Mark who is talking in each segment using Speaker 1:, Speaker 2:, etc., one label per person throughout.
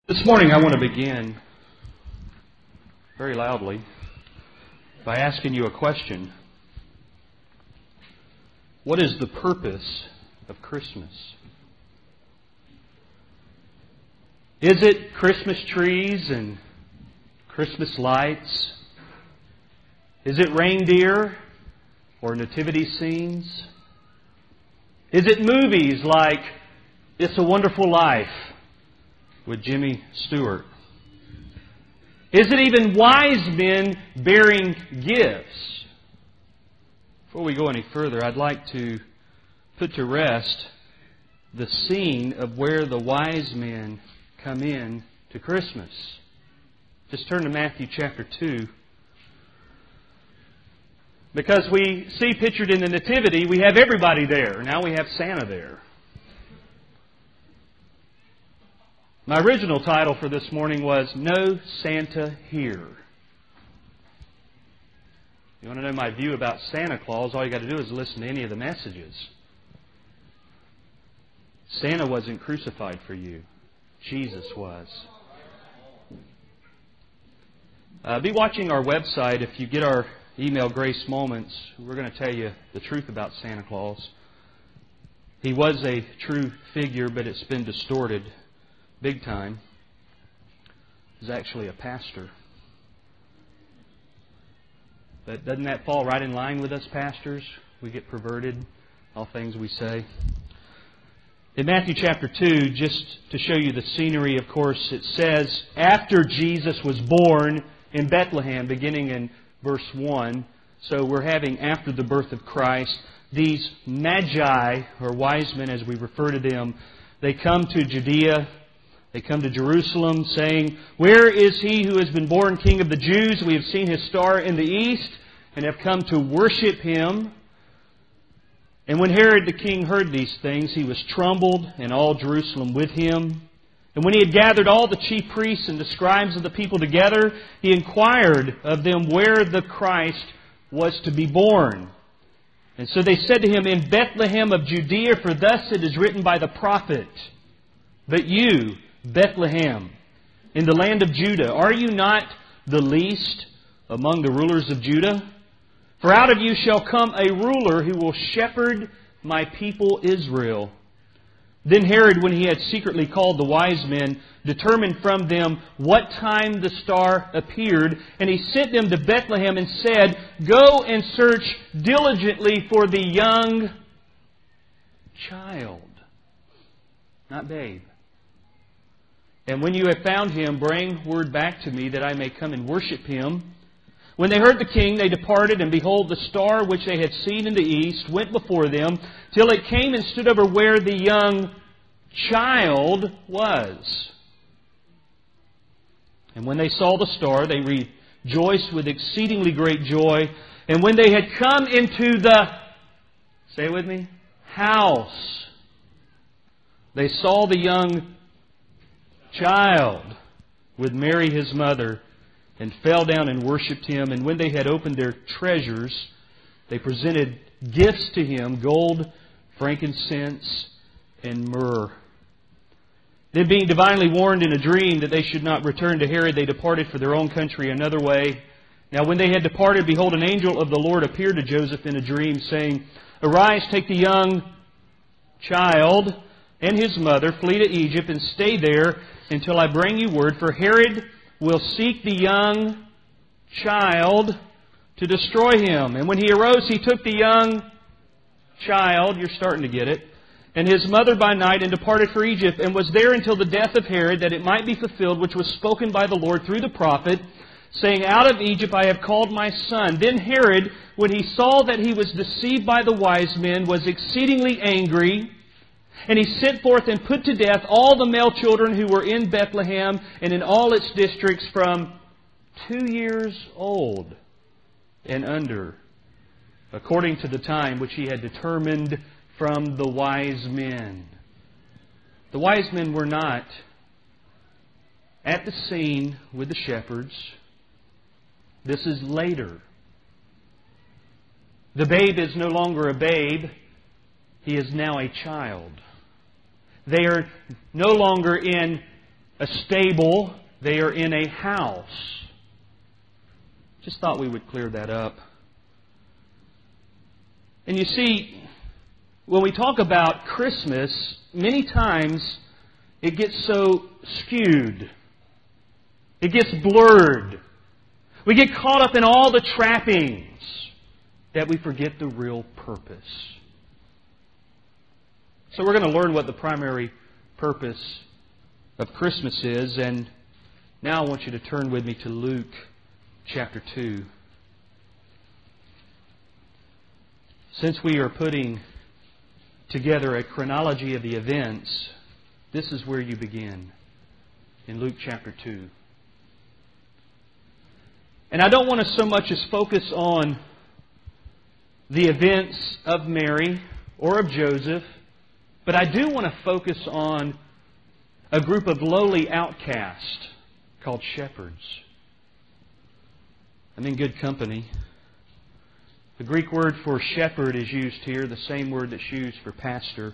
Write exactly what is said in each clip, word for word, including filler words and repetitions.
Speaker 1: This morning I want to begin very loudly by asking you a question. What is the purpose of Christmas? Is it Christmas trees and Christmas lights? Is it reindeer or nativity scenes? Is it movies like It's a Wonderful Life with Jimmy Stewart? Is it even wise men bearing gifts? Before we go any further, I'd like to put to rest the scene of where the wise men come in to Christmas. Just turn to Matthew chapter two. Because we see pictured in the Nativity, we have everybody there. Now we have Santa there. My original title for this morning was No Santa Here. You want to know my view about Santa Claus, all you got to do is listen to any of the messages. Santa wasn't crucified for you. Jesus was. Uh, be watching our website. If you get our email, Grace Moments, we're going to tell you the truth about Santa Claus. He was a true figure, but it's been distorted big time. He's actually a pastor. But doesn't that fall right in line with us pastors? We get perverted, all things we say. In Matthew chapter two, just to show you the scenery, of course, it says, after Jesus was born in Bethlehem, beginning in verse one. So we're having after the birth of Christ, these magi, or wise men as we refer to them, they come to Judea. They come to Jerusalem saying, where is He who has been born King of the Jews? We have seen His star in the east and have come to worship Him. And when Herod the king heard these things, he was troubled, and all Jerusalem with him. And when he had gathered all the chief priests and the scribes of the people together, he inquired of them where the Christ was to be born. And so they said to him, in Bethlehem of Judea, for thus it is written by the prophet, but you, Bethlehem, in the land of Judah, are you not the least among the rulers of Judah? For out of you shall come a ruler who will shepherd my people Israel. Then Herod, when he had secretly called the wise men, determined from them what time the star appeared, and he sent them to Bethlehem and said, go and search diligently for the young child. Not babe. And when you have found Him, bring word back to me that I may come and worship Him. When they heard the king, they departed, and behold, the star which they had seen in the east went before them, till it came and stood over where the young child was. And when they saw the star, they rejoiced with exceedingly great joy. And when they had come into the, say it with me, house, they saw the young child with Mary his mother, and fell down and worshipped Him. And when they had opened their treasures, they presented gifts to Him, gold, frankincense, and myrrh. Then being divinely warned in a dream that they should not return to Herod, they departed for their own country another way. Now when they had departed, behold, an angel of the Lord appeared to Joseph in a dream, saying, arise, take the young child and his mother, flee to Egypt, and stay there until I bring you word, for Herod will seek the young child to destroy him. And when he arose, he took the young child, you're starting to get it, and his mother by night, and departed for Egypt, and was there until the death of Herod, that it might be fulfilled, which was spoken by the Lord through the prophet, saying, out of Egypt I have called my son. Then Herod, when he saw that he was deceived by the wise men, was exceedingly angry, and he sent forth and put to death all the male children who were in Bethlehem and in all its districts from two years old and under, according to the time which he had determined from the wise men. The wise men were not at the scene with the shepherds. This is later. The babe is no longer a babe. He is now a child. They are no longer in a stable. They are in a house. Just thought we would clear that up. And you see, when we talk about Christmas, many times it gets so skewed. It gets blurred. We get caught up in all the trappings that we forget the real purpose. So we're going to learn what the primary purpose of Christmas is. And now I want you to turn with me to Luke chapter two. Since we are putting together a chronology of the events, this is where you begin, in Luke chapter two. And I don't want to so much as focus on the events of Mary or of Joseph, but I do want to focus on a group of lowly outcasts called shepherds. I'm in good company. The Greek word for shepherd is used here, the same word that's used for pastor.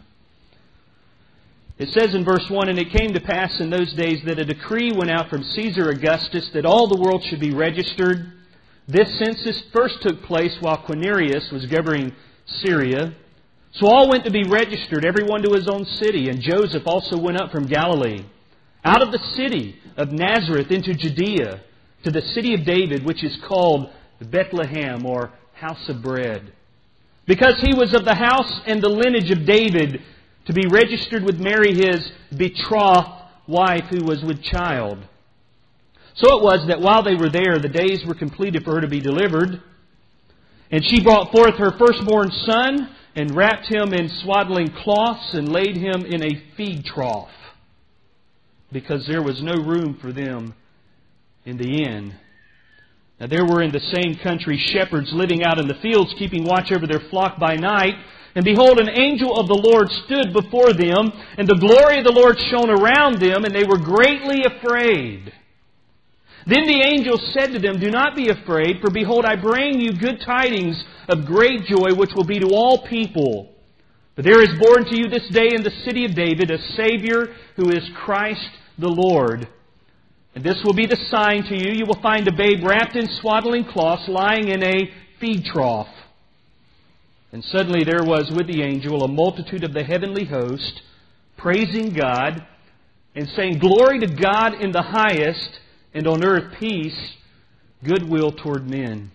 Speaker 1: It says in verse one, "And it came to pass in those days that a decree went out from Caesar Augustus that all the world should be registered. This census first took place while Quirinius was governing Syria. So all went to be registered, everyone to his own city. And Joseph also went up from Galilee, out of the city of Nazareth into Judea, to the city of David, which is called Bethlehem, or house of bread, because he was of the house and the lineage of David, to be registered with Mary, his betrothed wife, who was with child. So it was that while they were there, the days were completed for her to be delivered. And she brought forth her firstborn son, and wrapped him in swaddling cloths, and laid him in a feed trough, because there was no room for them in the inn. Now there were in the same country shepherds living out in the fields, keeping watch over their flock by night. And behold, an angel of the Lord stood before them, and the glory of the Lord shone around them, and they were greatly afraid. Then the angel said to them, 'Do not be afraid, for behold, I bring you good tidings of great joy, which will be to all people. For there is born to you this day in the city of David a Savior, who is Christ the Lord. And this will be the sign to you. You will find a babe wrapped in swaddling cloths, lying in a feed trough.' And suddenly there was with the angel a multitude of the heavenly host, praising God, and saying, 'Glory to God in the highest, and on earth peace, goodwill toward men.'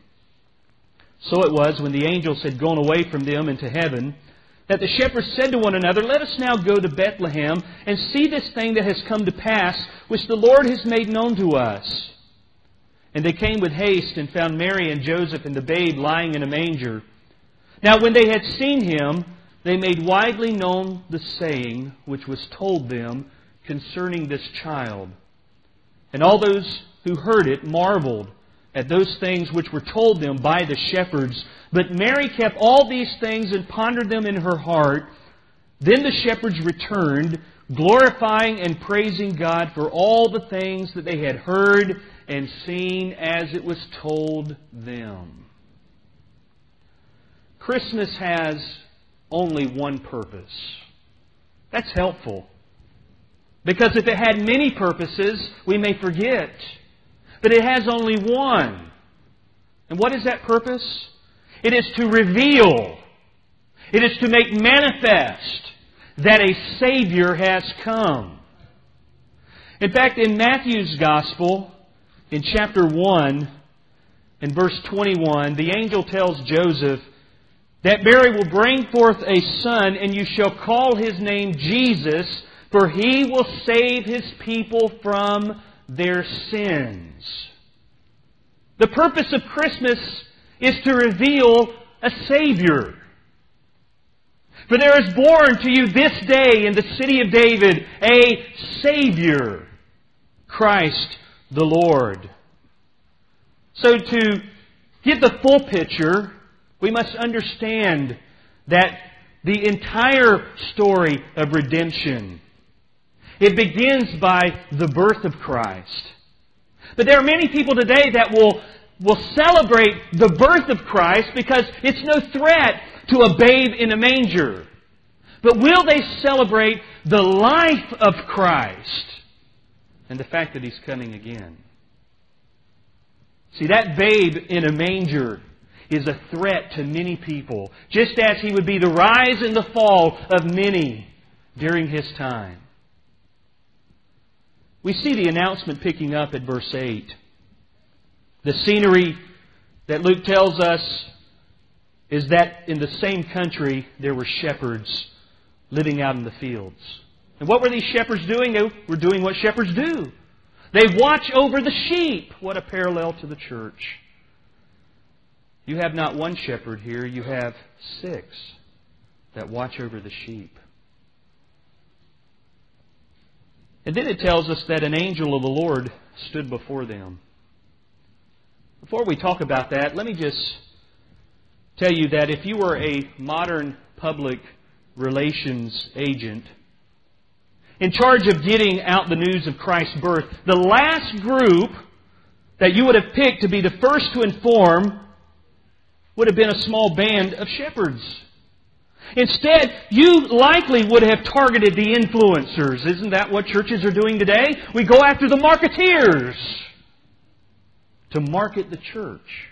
Speaker 1: So it was, when the angels had gone away from them into heaven, that the shepherds said to one another, 'Let us now go to Bethlehem, and see this thing that has come to pass, which the Lord has made known to us.' And they came with haste, and found Mary and Joseph and the babe lying in a manger. Now when they had seen Him, they made widely known the saying which was told them concerning this child. And all those who heard it marveled at those things which were told them by the shepherds. But Mary kept all these things and pondered them in her heart. Then the shepherds returned, glorifying and praising God for all the things that they had heard and seen as it was told them." Christmas has only one purpose. That's helpful. Because if it had many purposes, we may forget. But it has only one. And what is that purpose? It is to reveal. It is to make manifest that a Savior has come. In fact, in Matthew's Gospel, in chapter one, in verse twenty-one, the angel tells Joseph that Mary will bring forth a son, and you shall call his name Jesus, for he will save his people from their sins. The purpose of Christmas is to reveal a Savior. For there is born to you this day in the city of David a Savior, Christ the Lord. So to get the full picture, we must understand that the entire story of redemption, it begins by the birth of Christ. But there are many people today that will, will celebrate the birth of Christ because it's no threat to a babe in a manger. But will they celebrate the life of Christ? and the fact that He's coming again. See, that babe in a manger is a threat to many people, just as He would be the rise and the fall of many during His time. We see the announcement picking up at verse eight. The scenery that Luke tells us is that in the same country there were shepherds living out in the fields. And what were these shepherds doing? They were doing what shepherds do. They watch over the sheep. What a parallel to the church. You have not one shepherd here, you have six that watch over the sheep. And then it tells us that an angel of the Lord stood before them. Before we talk about that, let me just tell you that if you were a modern public relations agent in charge of getting out the news of Christ's birth, the last group that you would have picked to be the first to inform would have been a small band of shepherds. Instead, you likely would have targeted the influencers. Isn't that what churches are doing today? We go after the marketeers to market the church.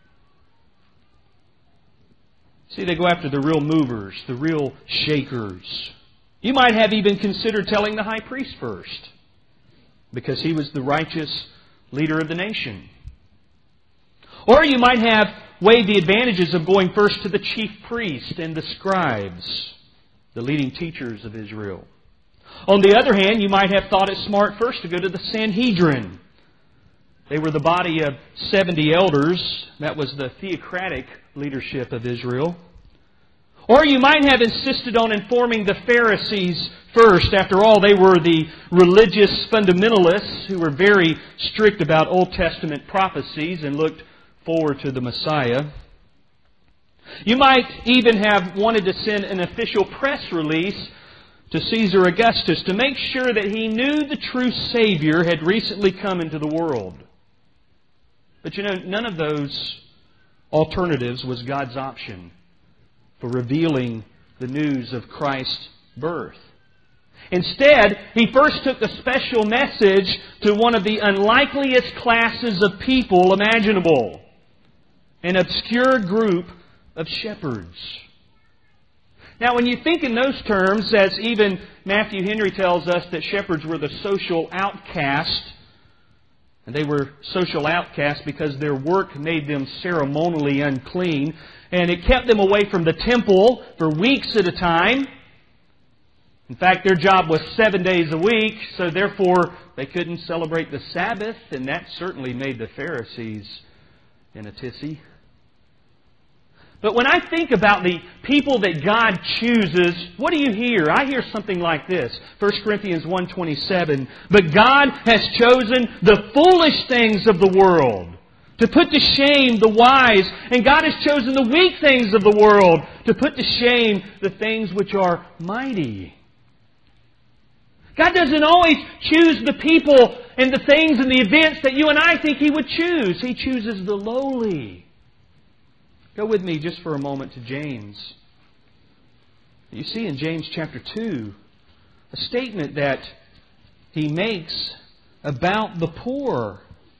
Speaker 1: See, they go after the real movers, the real shakers. You might have even considered telling the high priest first, because he was the righteous leader of the nation. Or you might have weighed the advantages of going first to the chief priest and the scribes, the leading teachers of Israel. On the other hand, you might have thought it smart first to go to the Sanhedrin. They were the body of seventy elders. That was the theocratic leadership of Israel. Or you might have insisted on informing the Pharisees first. After all, they were the religious fundamentalists who were very strict about Old Testament prophecies and looked forward to the Messiah. You might even have wanted to send an official press release to Caesar Augustus to make sure that he knew the true Savior had recently come into the world. But you know, none of those alternatives was God's option for revealing the news of Christ's birth. Instead, He first took a special message to one of the unlikeliest classes of people imaginable, an obscure group of shepherds. Now, when you think in those terms, as even Matthew Henry tells us that shepherds were the social outcast, and they were social outcasts because their work made them ceremonially unclean, and it kept them away from the temple for weeks at a time. In fact, their job was seven days a week, so therefore they couldn't celebrate the Sabbath, and that certainly made the Pharisees in a tizzy. But when I think about the people that God chooses, what do you hear? I hear something like this. First Corinthians one twenty-seven. But God has chosen the foolish things of the world to put to shame the wise. And God has chosen the weak things of the world to put to shame the things which are mighty. God doesn't always choose the people and the things and the events that you and I think He would choose. He chooses the lowly. Go with me just for a moment to James. You see in James chapter two a statement that he makes about the poor.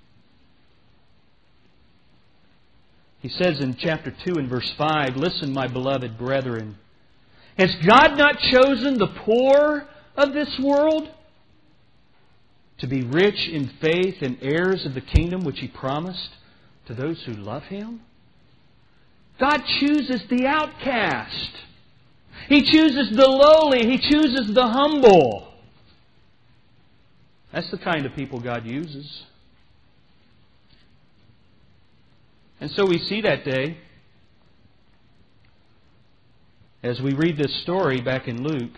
Speaker 1: He says in chapter two and verse five, "Listen, my beloved brethren, has God not chosen the poor of this world to be rich in faith and heirs of the kingdom which He promised to those who love Him?" God chooses the outcast. He chooses the lowly. He chooses the humble. That's the kind of people God uses. And so we see that day, as we read this story back in Luke,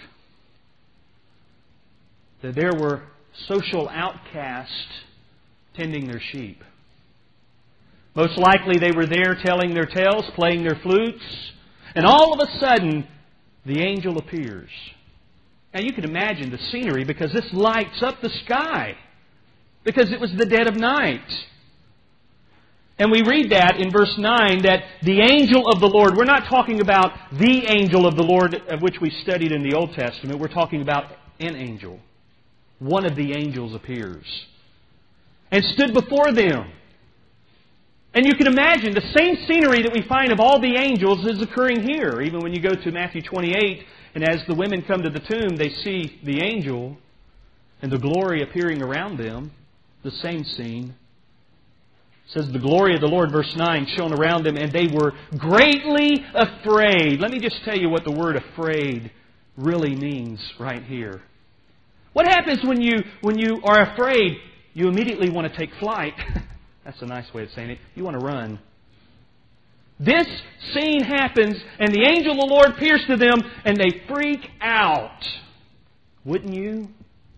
Speaker 1: that there were social outcasts tending their sheep. Most likely they were there telling their tales, playing their flutes, and all of a sudden the angel appears. Now you can imagine the scenery, because this lights up the sky, because it was the dead of night. And we read that in verse nine, that the angel of the Lord, we're not talking about the angel of the Lord of which we studied in the Old Testament, we're talking about an angel. one of the angels appears and stood before them. And you can imagine the same scenery that we find of all the angels is occurring here. Even when you go to Matthew twenty-eight, and as the women come to the tomb, they see the angel and the glory appearing around them. The same scene. It says, the glory of the Lord, verse nine, shone around them, and they were greatly afraid. Let me just tell you what the word afraid really means right here. What happens when you, when you are afraid? You immediately want to take flight. That's a nice way of saying it. You want to run. This scene happens, and the angel of the Lord appears to them, and they freak out. Wouldn't you?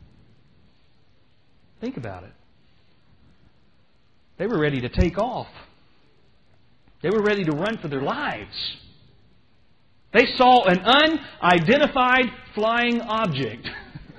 Speaker 1: Think about it. They were ready to take off. They were ready to run for their lives. They saw an unidentified flying object.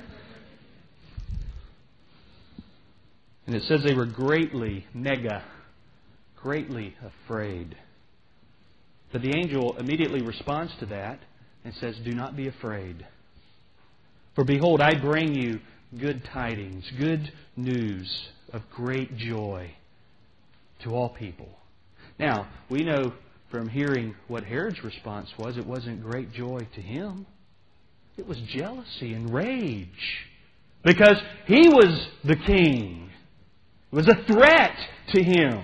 Speaker 1: And it says they were greatly, mega, greatly afraid. But the angel immediately responds to that and says, do not be afraid. For behold, I bring you good tidings, good news of great joy to all people. Now, we know from hearing what Herod's response was, it wasn't great joy to him. It was jealousy and rage. Because he was the king. It was a threat to him.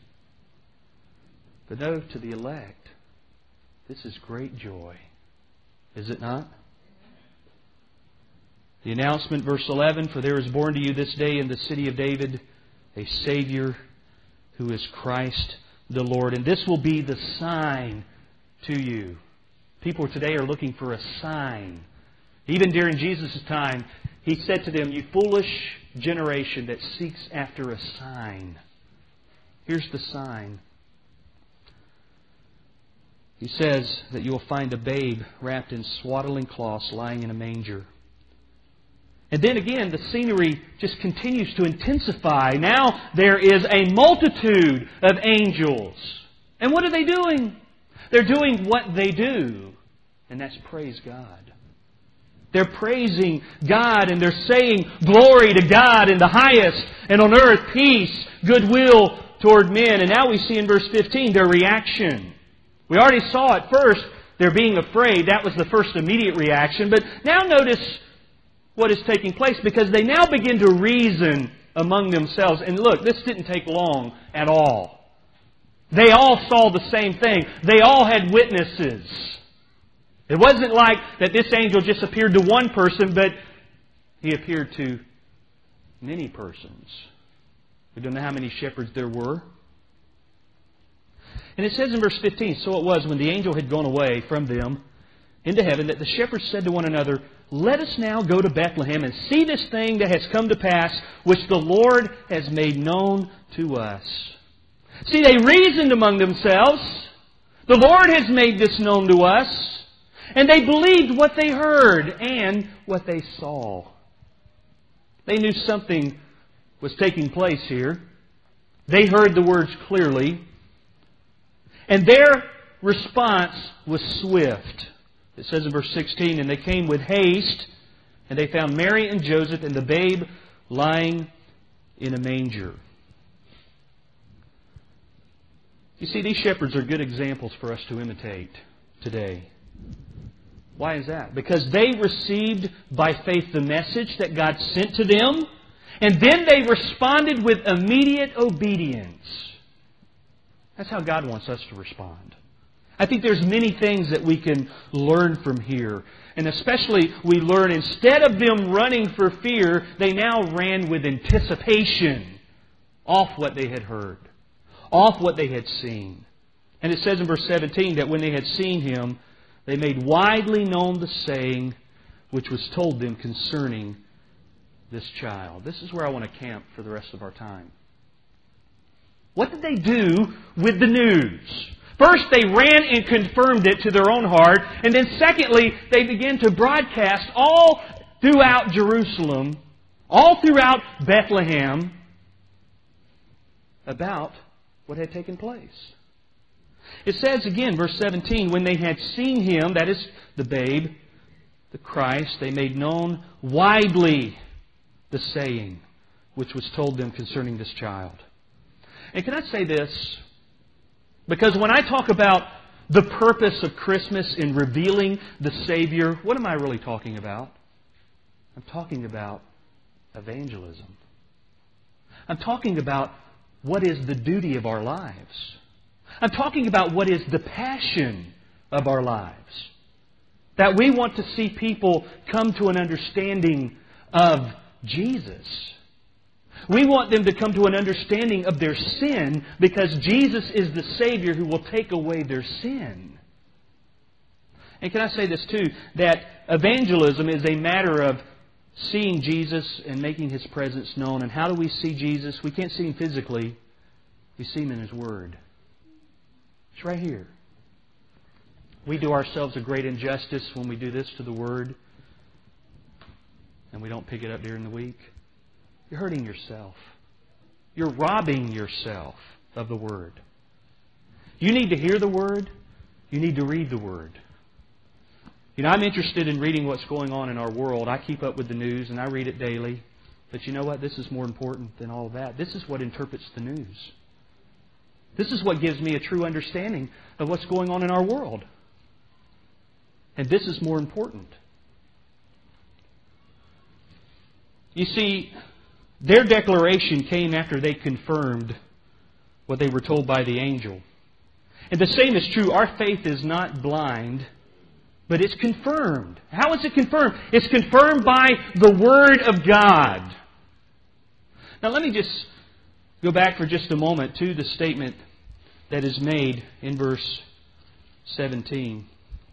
Speaker 1: But no, to the elect, this is great joy. Is it not? The announcement, verse eleven, for there is born to you this day in the city of David a Savior who is Christ the Lord. And this will be the sign to you. People today are looking for a sign. Even during Jesus' time, He said to them, you foolish generation that seeks after a sign. Here's the sign. He says that you will find a babe wrapped in swaddling cloths lying in a manger. And then again, the scenery just continues to intensify. Now there is a multitude of angels. And what are they doing? They're doing what they do. And that's praise God. They're praising God and they're saying glory to God in the highest, and on earth peace, goodwill toward men. And now we see in verse fifteen their reaction. We already saw at first they're being afraid. That was the first immediate reaction. But now notice what is taking place, because they now begin to reason among themselves. And look, this didn't take long at all. They all saw the same thing. They all had witnesses. It wasn't like that this angel just appeared to one person, but he appeared to many persons. We don't know how many shepherds there were. And it says in verse fifteen, so it was when the angel had gone away from them into heaven that the shepherds said to one another, let us now go to Bethlehem and see this thing that has come to pass, which the Lord has made known to us. See, they reasoned among themselves. The Lord has made this known to us. And they believed what they heard and what they saw. They knew something was taking place here. They heard the words clearly. And their response was swift. It says in verse sixteen, and they came with haste, and they found Mary and Joseph and the babe lying in a manger. You see, these shepherds are good examples for us to imitate today. Why is that? Because they received by faith the message that God sent to them, and then they responded with immediate obedience. That's how God wants us to respond. I think there's many things that we can learn from here. And especially we learn, instead of them running for fear, they now ran with anticipation off what they had heard, off what they had seen. And it says in verse seventeen that when they had seen Him, they made widely known the saying which was told them concerning this child. This is where I want to camp for the rest of our time. What did they do with the news? First, they ran and confirmed it to their own heart. And then secondly, they began to broadcast all throughout Jerusalem, all throughout Bethlehem, about what had taken place. It says again, verse seventeen, when they had seen Him, that is the babe, the Christ, they made known widely the saying which was told them concerning this child. And can I say this? Because when I talk about the purpose of Christmas in revealing the Savior, what am I really talking about? I'm talking about evangelism. I'm talking about what is the duty of our lives. I'm talking about what is the passion of our lives. That we want to see people come to an understanding of Jesus. We want them to come to an understanding of their sin because Jesus is the Savior who will take away their sin. And can I say this too? That evangelism is a matter of seeing Jesus and making His presence known. And how do we see Jesus? We can't see Him physically. We see Him in His Word. It's right here. We do ourselves a great injustice when we do this to the Word and we don't pick it up during the week. You're hurting yourself. You're robbing yourself of the Word. You need to hear the Word. You need to read the Word. You know, I'm interested in reading what's going on in our world. I keep up with the news and I read it daily. But you know what? This is more important than all of that. This is what interprets the news. This is what gives me a true understanding of what's going on in our world. And this is more important. You see, their declaration came after they confirmed what they were told by the angel. And the same is true. Our faith is not blind, but it's confirmed. How is it confirmed? It's confirmed by the Word of God. Now let me just go back for just a moment to the statement that is made in verse seventeen.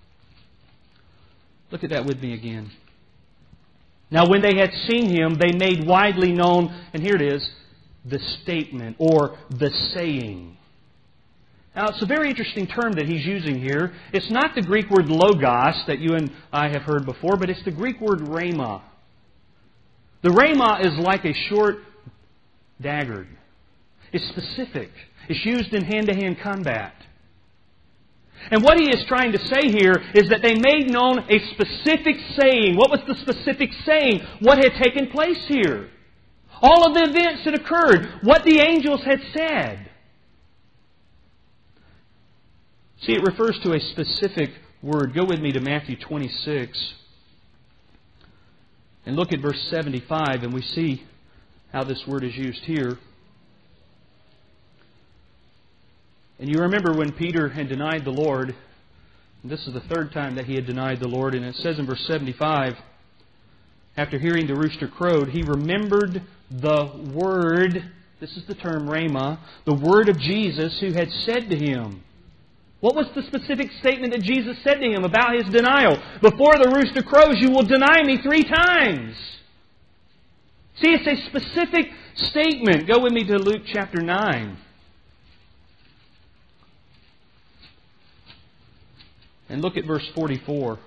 Speaker 1: Look at that with me again. Now when they had seen Him, they made widely known, and here it is, the statement or the saying. Now it's a very interesting term that he's using here. It's not the Greek word logos that you and I have heard before, but it's the Greek word rhema. The rhema is like a short dagger. It's specific. It's used in hand-to-hand combat. And what he is trying to say here is that they made known a specific saying. What was the specific saying? What had taken place here? All of the events that occurred. What the angels had said. See, it refers to a specific word. Go with me to Matthew twenty-six. And look at verse seventy-five, and we see how this word is used here. And you remember when Peter had denied the Lord, and this is the third time that he had denied the Lord, and it says in verse seventy-five, after hearing the rooster crowed, he remembered the word, this is the term rhema, the word of Jesus who had said to him. What was the specific statement that Jesus said to him about his denial? Before the rooster crows, you will deny me three times. See, it's a specific statement. Go with me to Luke chapter nine. And look at verse forty-four.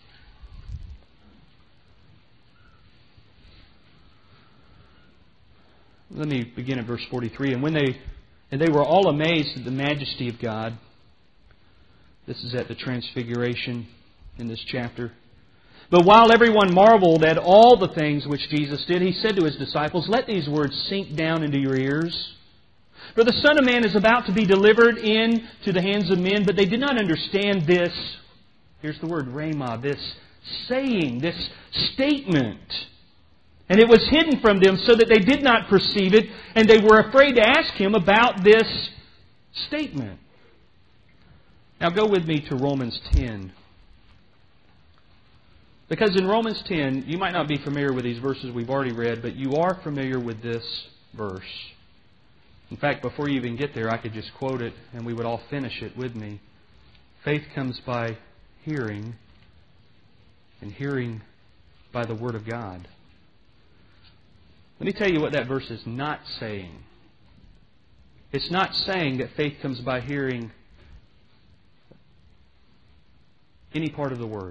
Speaker 1: Let me begin at verse forty-three. And when they and they were all amazed at the majesty of God. This is at the Transfiguration in this chapter. But while everyone marveled at all the things which Jesus did, He said to His disciples, "Let these words sink down into your ears. For the Son of Man is about to be delivered into the hands of men," but they did not understand this. Here's the word, rhema, this saying, this statement. And it was hidden from them so that they did not perceive it, and they were afraid to ask Him about this statement. Now go with me to Romans ten. Because in Romans ten, you might not be familiar with these verses we've already read, but you are familiar with this verse. In fact, before you even get there, I could just quote it and we would all finish it with me. Faith comes by hearing, and hearing by the Word of God. Let me tell you what that verse is not saying. It's not saying that faith comes by hearing any part of the Word.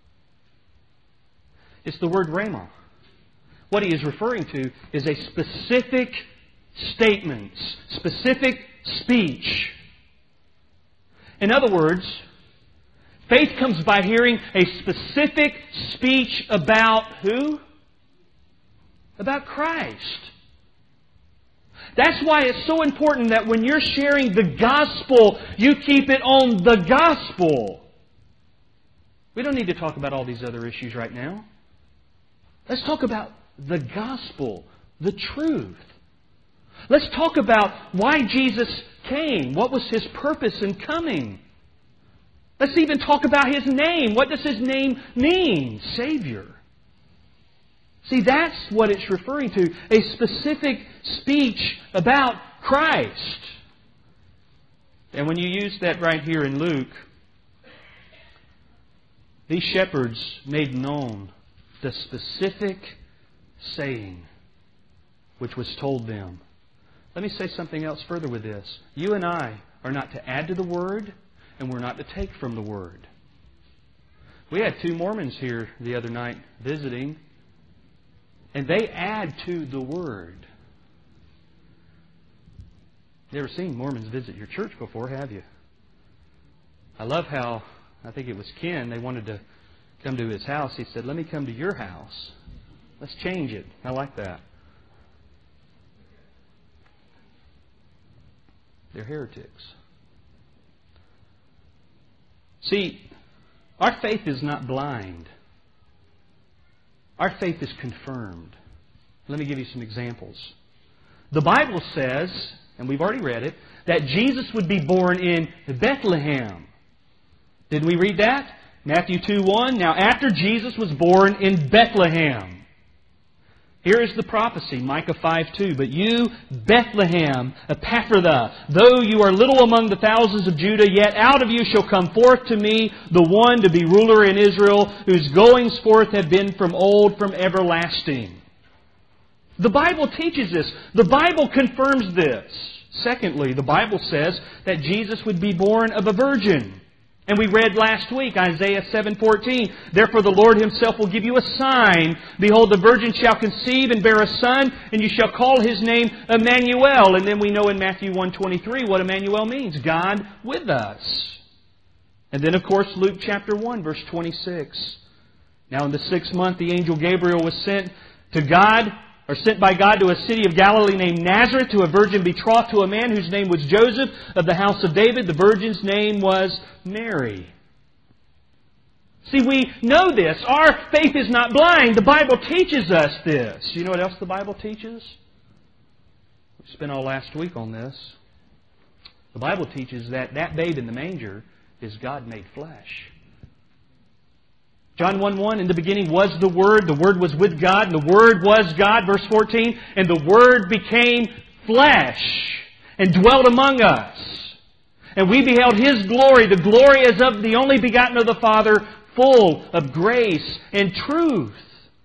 Speaker 1: It's the word rhema. What he is referring to is a specific statement, specific speech. In other words, faith comes by hearing a specific speech about who? about Christ. That's why it's so important that when you're sharing the gospel, you keep it on the gospel. We don't need to talk about all these other issues right now. Let's talk about the gospel, the truth. Let's talk about why Jesus came. What was His purpose in coming? Let's even talk about His name. What does His name mean? Savior. See, that's what it's referring to. A specific speech about Christ. And when you use that right here in Luke, these shepherds made known the specific saying which was told them. Let me say something else further with this. You and I are not to add to the Word, and we're not to take from the Word. We had two Mormons here the other night visiting, and they add to the Word. You ever seen Mormons visit your church before, have you? I love how, I think it was Ken, they wanted to come to his house. He said, let me come to your house. Let's change it. I like that. They're heretics. See, our faith is not blind. Our faith is confirmed. Let me give you some examples. The Bible says, and we've already read it, that Jesus would be born in Bethlehem. Did we read that? Matthew two one. Now after Jesus was born in Bethlehem. Here is the prophecy, Micah five two. But you, Bethlehem, Ephrathah, though you are little among the thousands of Judah, yet out of you shall come forth to me the one to be ruler in Israel, whose goings forth have been from old, from everlasting. The Bible teaches this. The Bible confirms this. Secondly, the Bible says that Jesus would be born of a virgin. And we read last week, Isaiah seven fourteen, therefore the Lord Himself will give you a sign. Behold, the virgin shall conceive and bear a son, and you shall call His name Emmanuel. And then we know in Matthew one twenty-three what Emmanuel means, God with us. And then, of course, Luke chapter one, verse twenty-six. Now in the sixth month, the angel Gabriel was sent to God, or sent by God to a city of Galilee named Nazareth, to a virgin betrothed to a man whose name was Joseph, of the house of David. The virgin's name was Mary. See, we know this. Our faith is not blind. The Bible teaches us this. You know what else the Bible teaches? We spent all last week on this. The Bible teaches that that babe in the manger is God made flesh. John one one, in the beginning was the Word, the Word was with God, and the Word was God, verse fourteen, and the Word became flesh and dwelt among us. And we beheld His glory, the glory as of the only begotten of the Father, full of grace and truth.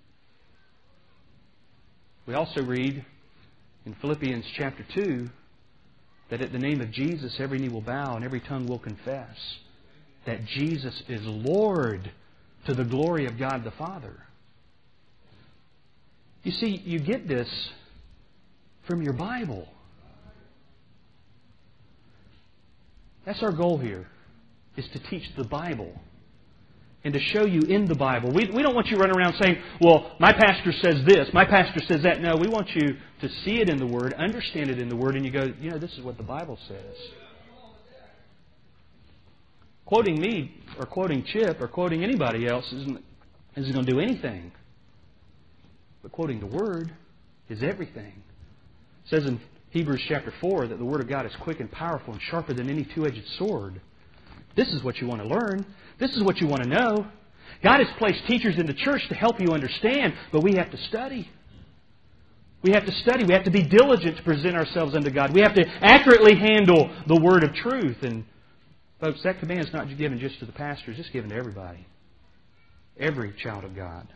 Speaker 1: We also read in Philippians chapter two that at the name of Jesus every knee will bow and every tongue will confess that Jesus is Lord, to the glory of God the Father. You see, you get this from your Bible. That's our goal here, is to teach the Bible and to show you in the Bible. We, we don't want you running around saying, well, my pastor says this, my pastor says that. No, we want you to see it in the Word, understand it in the Word, and you go, you know, this is what the Bible says. Quoting me, or quoting Chip, or quoting anybody else isn't, isn't going to do anything. But quoting the Word is everything. It says in Hebrews chapter four that the Word of God is quick and powerful and sharper than any two-edged sword. This is what you want to learn. This is what you want to know. God has placed teachers in the church to help you understand, but we have to study. We have to study. We have to be diligent to present ourselves unto God. We have to accurately handle the Word of truth. And folks, that command is not given just to the pastors. It's given to everybody. Every child of God.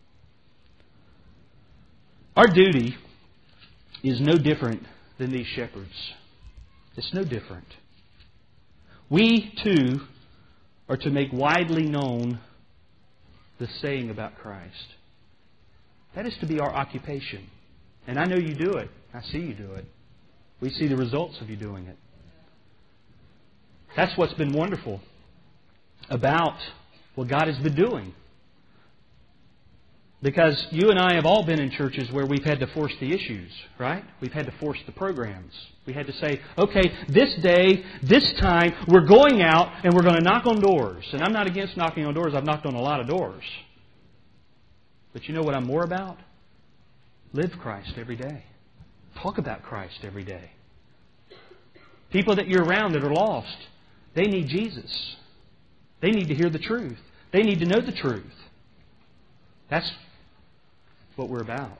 Speaker 1: Our duty is no different than these shepherds. It's no different. We, too, are to make widely known the saying about Christ. That is to be our occupation. And I know you do it. I see you do it. We see the results of you doing it. That's what's been wonderful about what God has been doing. Because you and I have all been in churches where we've had to force the issues, right? We've had to force the programs. We had to say, okay, this day, this time, we're going out and we're going to knock on doors. And I'm not against knocking on doors. I've knocked on a lot of doors. But you know what I'm more about? Live Christ every day. Talk about Christ every day. People that you're around that are lost, they need Jesus. They need to hear the truth. They need to know the truth. That's what we're about.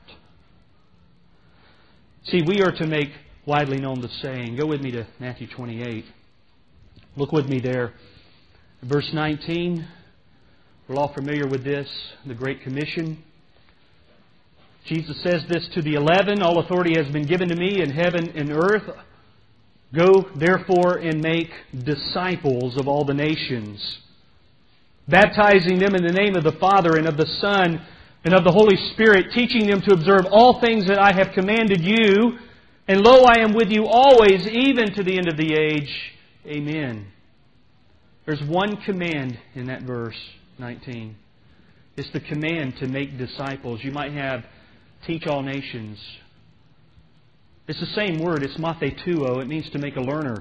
Speaker 1: See, we are to make widely known the saying. Go with me to Matthew twenty-eight. Look with me there. Verse nineteen. We're all familiar with this, the Great Commission. Jesus says this to the eleven, all authority has been given to me in heaven and earth. Go, therefore, and make disciples of all the nations, baptizing them in the name of the Father and of the Son and of the Holy Spirit, teaching them to observe all things that I have commanded you. And lo, I am with you always, even to the end of the age. Amen. There's one command in that verse, nineteen. It's the command to make disciples. You might have teach all nations. It's the same word. It's mathetuo. It means to make a learner.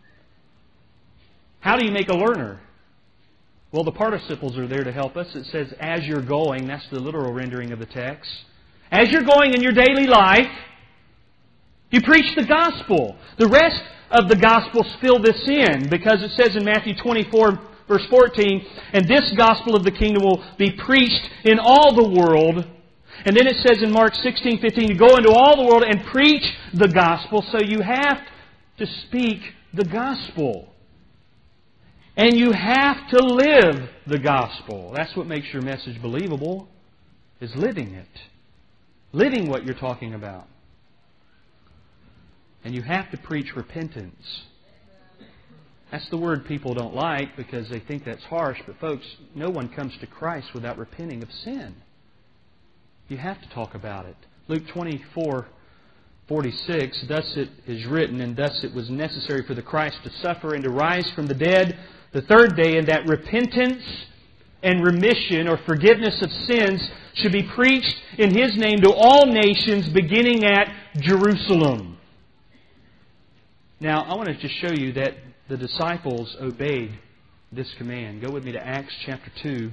Speaker 1: How do you make a learner? Well, the participles are there to help us. It says, as you're going. That's the literal rendering of the text. As you're going in your daily life, you preach the gospel. The rest of the Gospels fill this in, because it says in Matthew twenty-four, verse fourteen, and this gospel of the kingdom will be preached in all the world. And then it says in Mark sixteen fifteen, to go into all the world and preach the gospel. So you have to speak the gospel. And you have to live the gospel. That's what makes your message believable, is living it. Living what you're talking about. And you have to preach repentance. That's the word people don't like because they think that's harsh. But folks, no one comes to Christ without repenting of sin. You have to talk about it. Luke twenty-four forty-six, thus it is written, and thus it was necessary for the Christ to suffer and to rise from the dead the third day, and that repentance and remission or forgiveness of sins should be preached in His name to all nations, beginning at Jerusalem. Now, I want to just show you that the disciples obeyed this command. Go with me to Acts chapter two.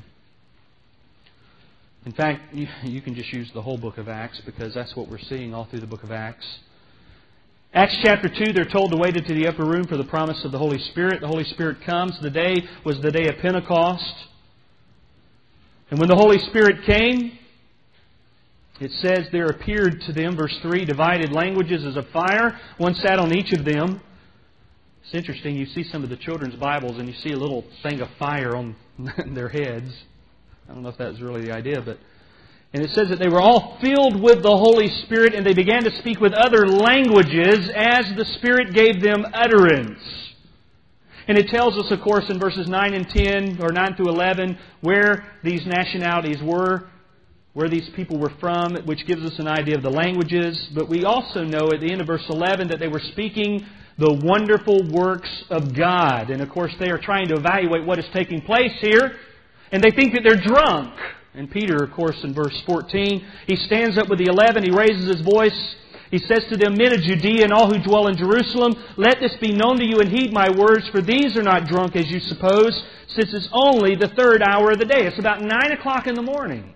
Speaker 1: In fact, you, you can just use the whole book of Acts because that's what we're seeing all through the book of Acts. Acts chapter two, they're told to wait into the upper room for the promise of the Holy Spirit. The Holy Spirit comes. The day was the day of Pentecost. And when the Holy Spirit came, it says there appeared to them, verse three, divided languages as a fire. One sat on each of them. It's interesting, you see some of the children's Bibles and you see a little thing of fire on their heads. I don't know if that was really the idea, but... And it says that they were all filled with the Holy Spirit and they began to speak with other languages as the Spirit gave them utterance. And it tells us, of course, in verses nine and ten, or nine through eleven, where these nationalities were, where these people were from, which gives us an idea of the languages. But we also know at the end of verse eleven that they were speaking the wonderful works of God. And of course they are trying to evaluate what is taking place here. And they think that they're drunk. And Peter, of course, in verse fourteen, he stands up with the eleven, he raises his voice. He says to them, men of Judea and all who dwell in Jerusalem, let this be known to you and heed my words, for these are not drunk as you suppose, since it's only the third hour of the day. It's about nine o'clock in the morning.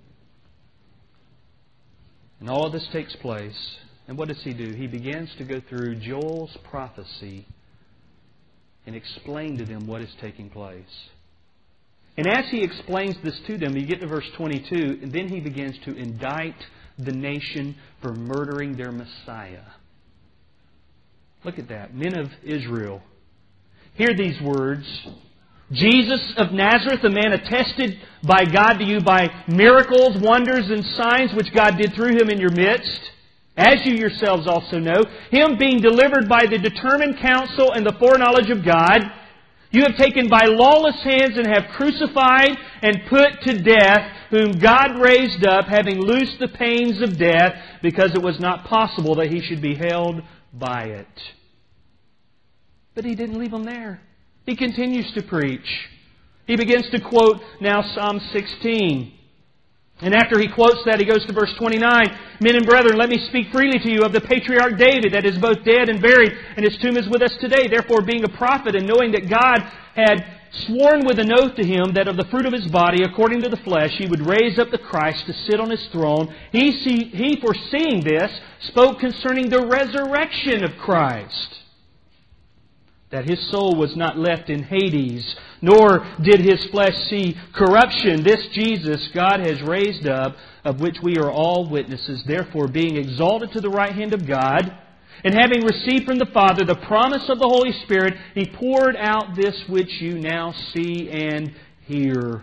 Speaker 1: And all of this takes place. And what does he do? He begins to go through Joel's prophecy and explain to them what is taking place. And as he explains this to them, you get to verse twenty-two, and then he begins to indict the nation for murdering their Messiah. Look at that. Men of Israel, hear these words. Jesus of Nazareth, a man attested by God to you by miracles, wonders, and signs which God did through Him in your midst, as you yourselves also know, Him being delivered by the determined counsel and the foreknowledge of God, you have taken by lawless hands and have crucified and put to death, whom God raised up, having loosed the pains of death, because it was not possible that He should be held by it. But He didn't leave them there. He continues to preach. He begins to quote now Psalm sixteen. And after he quotes that, he goes to verse twenty-nine. Men and brethren, let me speak freely to you of the patriarch David, that is both dead and buried, and his tomb is with us today. Therefore, being a prophet, and knowing that God had sworn with an oath to him that of the fruit of his body, according to the flesh, he would raise up the Christ to sit on his throne, he, see, he foreseeing this, spoke concerning the resurrection of Christ, that his soul was not left in Hades, nor did his flesh see corruption. This Jesus God has raised up, of which we are all witnesses. Therefore, being exalted to the right hand of God, and having received from the Father the promise of the Holy Spirit, He poured out this which you now see and hear.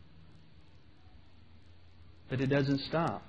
Speaker 1: But it doesn't stop.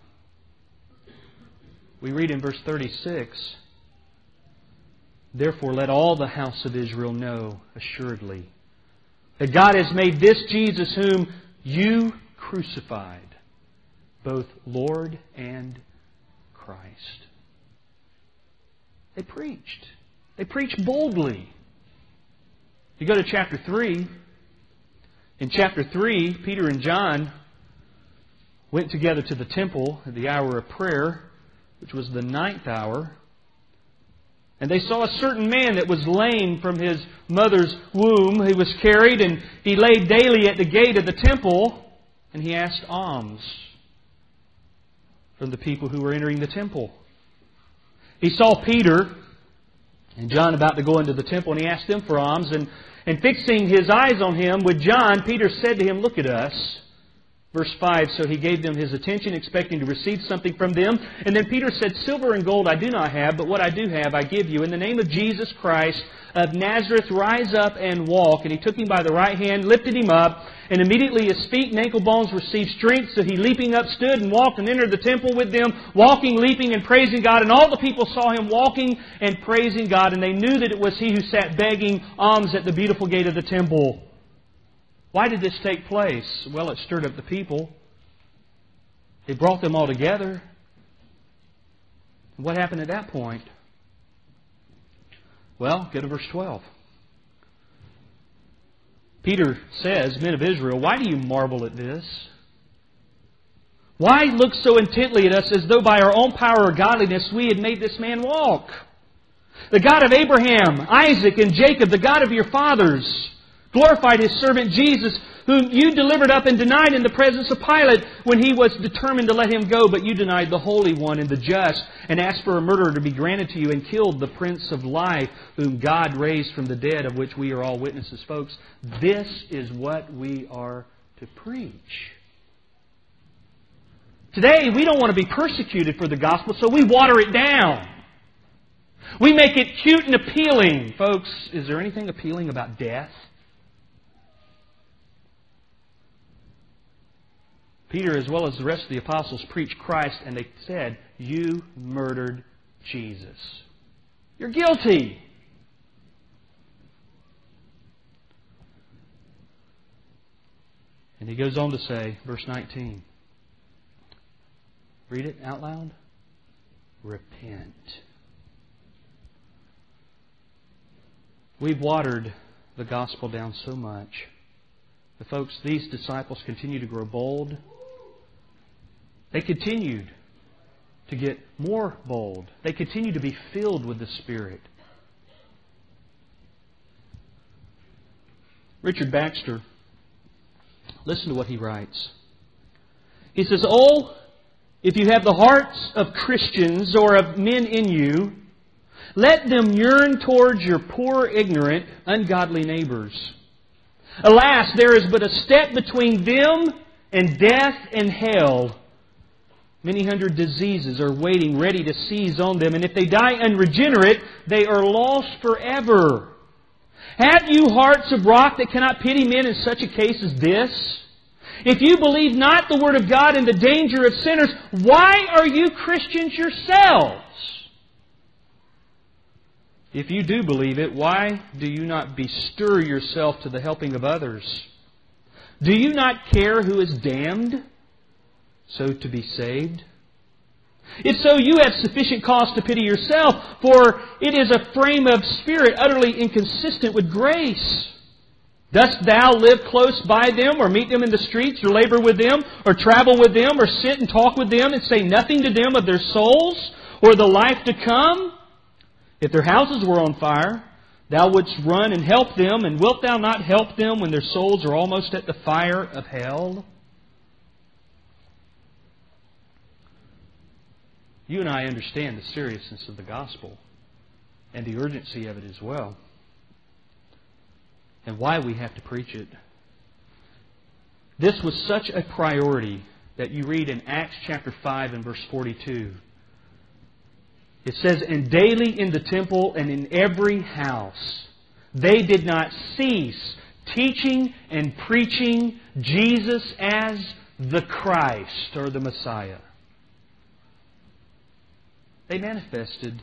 Speaker 1: We read in verse thirty-six, Therefore let all the house of Israel know assuredly that God has made this Jesus whom you crucified, both Lord and Christ. They preached. They preached boldly. You go to chapter three. In chapter three, Peter and John went together to the temple at the hour of prayer, which was the ninth hour. And they saw a certain man that was lame from his mother's womb. He was carried, and he lay daily at the gate of the temple, and he asked alms from the people who were entering the temple. He saw Peter and John about to go into the temple, and he asked them for alms. And, and fixing his eyes on him with John, Peter said to him, Look at us. Verse five, So he gave them his attention, expecting to receive something from them. And then Peter said, Silver and gold I do not have, but what I do have I give you. In the name of Jesus Christ of Nazareth, rise up and walk. And he took him by the right hand, lifted him up, and immediately his feet and ankle bones received strength. So he, leaping up, stood and walked and entered the temple with them, walking, leaping, and praising God. And all the people saw him walking and praising God, and they knew that it was he who sat begging alms at the beautiful gate of the temple. Why did this take place? Well, it stirred up the people. It brought them all together. What happened at that point? Well, go to verse twelve. Peter says, Men of Israel, why do you marvel at this? Why look so intently at us as though by our own power or godliness we had made this man walk? The God of Abraham, Isaac, and Jacob, the God of your fathers, glorified His servant Jesus, whom you delivered up and denied in the presence of Pilate when he was determined to let him go. But you denied the Holy One and the just, and asked for a murderer to be granted to you, and killed the Prince of Life, whom God raised from the dead, of which we are all witnesses. Folks, this is what we are to preach. Today, we don't want to be persecuted for the gospel, so we water it down. We make it cute and appealing. Folks, is there anything appealing about death? Peter, as well as the rest of the apostles, preached Christ, and they said, You murdered Jesus. You're guilty. And he goes on to say, verse nineteen. Read it out loud. Repent. We've watered the gospel down so much. But folks, these disciples continue to grow bold. They continued to get more bold. They continue to be filled with the Spirit. Richard Baxter, listen to what he writes. He says, Oh, if you have the hearts of Christians or of men in you, let them yearn towards your poor, ignorant, ungodly neighbors. Alas, there is but a step between them and death and hell. Many hundred diseases are waiting, ready to seize on them, and if they die unregenerate, they are lost forever. Have you hearts of rock that cannot pity men in such a case as this? If you believe not the Word of God and the danger of sinners, why are you Christians yourselves? If you do believe it, why do you not bestir yourself to the helping of others? Do you not care who is damned, so to be saved? If so, you have sufficient cause to pity yourself, for it is a frame of spirit utterly inconsistent with grace. Dost thou live close by them, or meet them in the streets, or labor with them, or travel with them, or sit and talk with them, and say nothing to them of their souls, or the life to come? If their houses were on fire, thou wouldst run and help them, and wilt thou not help them when their souls are almost at the fire of hell? You and I understand the seriousness of the gospel and the urgency of it as well, and why we have to preach it. This was such a priority that you read in Acts chapter five and verse forty-two. It says, "And daily in the temple and in every house they did not cease teaching and preaching Jesus as the Christ," or the Messiah. They manifested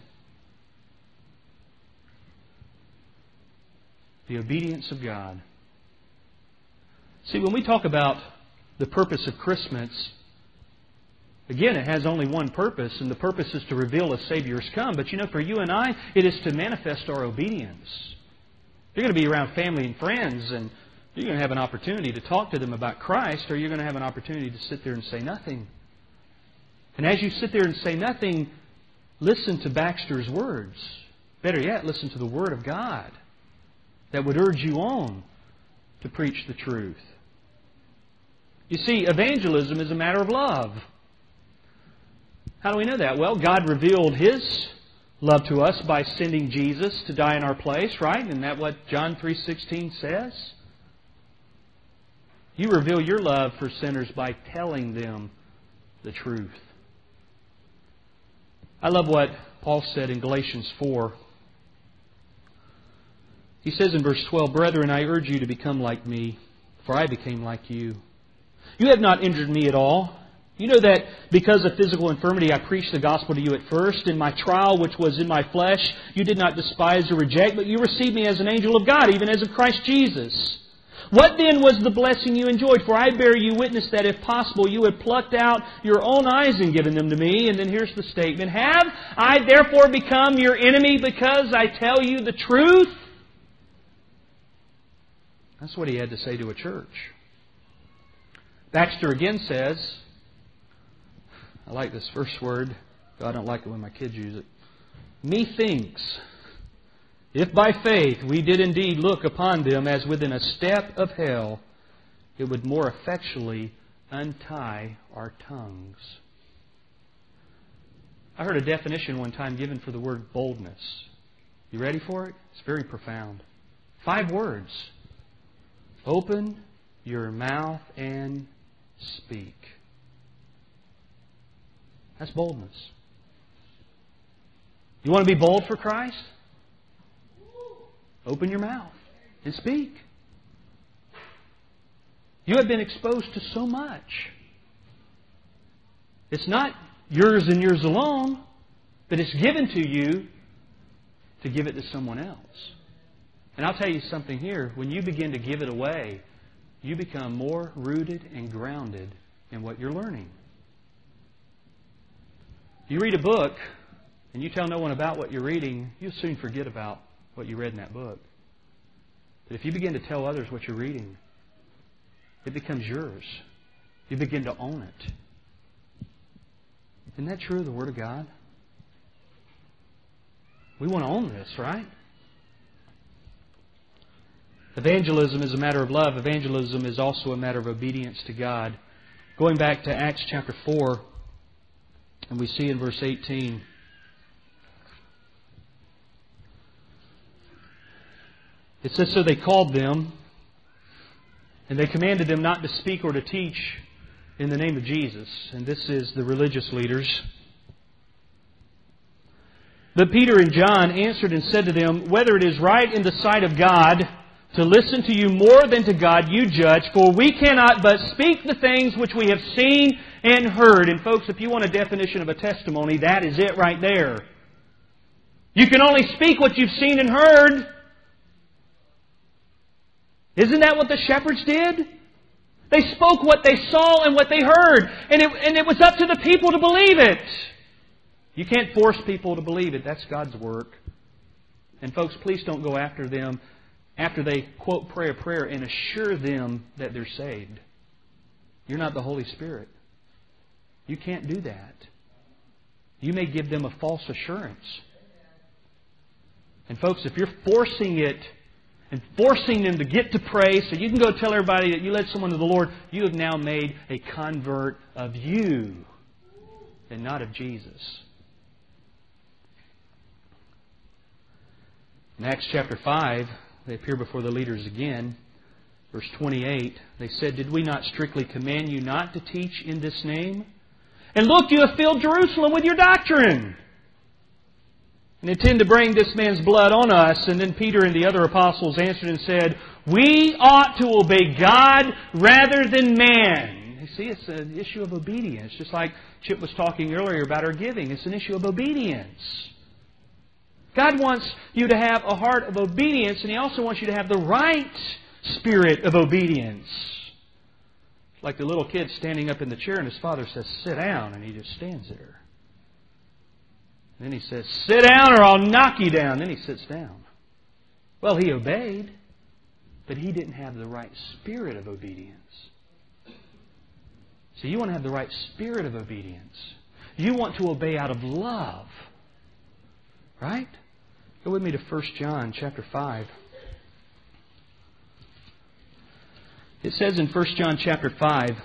Speaker 1: the obedience of God. See, when we talk about the purpose of Christmas, again, it has only one purpose, and the purpose is to reveal a Savior has come. But you know, for you and I, it is to manifest our obedience. You're going to be around family and friends, and you're going to have an opportunity to talk to them about Christ, or you're going to have an opportunity to sit there and say nothing. And as you sit there and say nothing, listen to Baxter's words. Better yet, listen to the Word of God that would urge you on to preach the truth. You see, evangelism is a matter of love. How do we know that? Well, God revealed His love to us by sending Jesus to die in our place, right? Isn't that what John three sixteen says? You reveal your love for sinners by telling them the truth. I love what Paul said in Galatians four. He says in verse twelve, "Brethren, I urge you to become like me, for I became like you. You have not injured me at all. You know that because of physical infirmity I preached the gospel to you at first. In my trial, which was in my flesh, you did not despise or reject, but you received me as an angel of God, even as of Christ Jesus. What then was the blessing you enjoyed? For I bear you witness that if possible you had plucked out your own eyes and given them to me." And then here's the statement, "Have I therefore become your enemy because I tell you the truth?" That's what he had to say to a church. Baxter again says, I like this first word, though I don't like it when my kids use it. "Methinks, if by faith we did indeed look upon them as within a step of hell, it would more effectually untie our tongues." I heard a definition one time given for the word boldness. You ready for it? It's very profound. Five words. Open your mouth and speak. That's boldness. You want to be bold for Christ? Open your mouth and speak. You have been exposed to so much. It's not yours and yours alone, but it's given to you to give it to someone else. And I'll tell you something here. When you begin to give it away, you become more rooted and grounded in what you're learning. You read a book and you tell no one about what you're reading, you'll soon forget about what you read in that book. But if you begin to tell others what you're reading, it becomes yours. You begin to own it. Isn't that true of the Word of God? We want to own this, right? Evangelism is a matter of love. Evangelism is also a matter of obedience to God. Going back to Acts chapter four, and we see in verse eighteen, it says, "So they called them, and they commanded them not to speak or to teach in the name of Jesus." And this is the religious leaders. "But Peter and John answered and said to them, Whether it is right in the sight of God to listen to you more than to God, you judge, for we cannot but speak the things which we have seen and heard." And folks, if you want a definition of a testimony, that is it right there. You can only speak what you've seen and heard. Isn't that what the shepherds did? They spoke what they saw and what they heard. And it, and it was up to the people to believe it. You can't force people to believe it. That's God's work. And folks, please don't go after them after they quote pray a prayer and assure them that they're saved. You're not the Holy Spirit. You can't do that. You may give them a false assurance. And folks, if you're forcing it and forcing them to get to pray so you can go tell everybody that you led someone to the Lord, you have now made a convert of you and not of Jesus. In Acts chapter five, they appear before the leaders again. Verse twenty-eight, they said, "Did we not strictly command you not to teach in this name? And look, you have filled Jerusalem with your doctrine, and intend to bring this man's blood on us." And then Peter and the other apostles answered and said, "We ought to obey God rather than man." You see, it's an issue of obedience. Just like Chip was talking earlier about our giving. It's an issue of obedience. God wants you to have a heart of obedience, and He also wants you to have the right spirit of obedience. Like the little kid standing up in the chair and his father says, "Sit down," and he just stands there. Then he says, "Sit down or I'll knock you down." Then he sits down. Well, he obeyed, but he didn't have the right spirit of obedience. So you want to have the right spirit of obedience. You want to obey out of love. Right? Go with me to First John chapter five. It says in First John chapter five,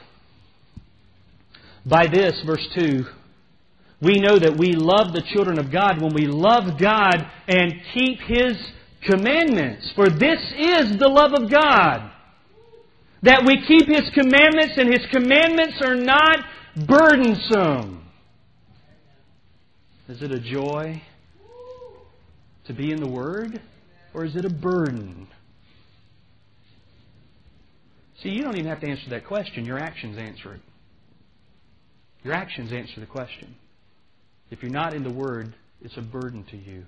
Speaker 1: "By this," verse two, "we know that we love the children of God when we love God and keep His commandments. For this is the love of God, that we keep His commandments, and His commandments are not burdensome." Is it a joy to be in the Word? Or is it a burden? See, you don't even have to answer that question. Your actions answer it. Your actions answer the question. If you're not in the Word, it's a burden to you.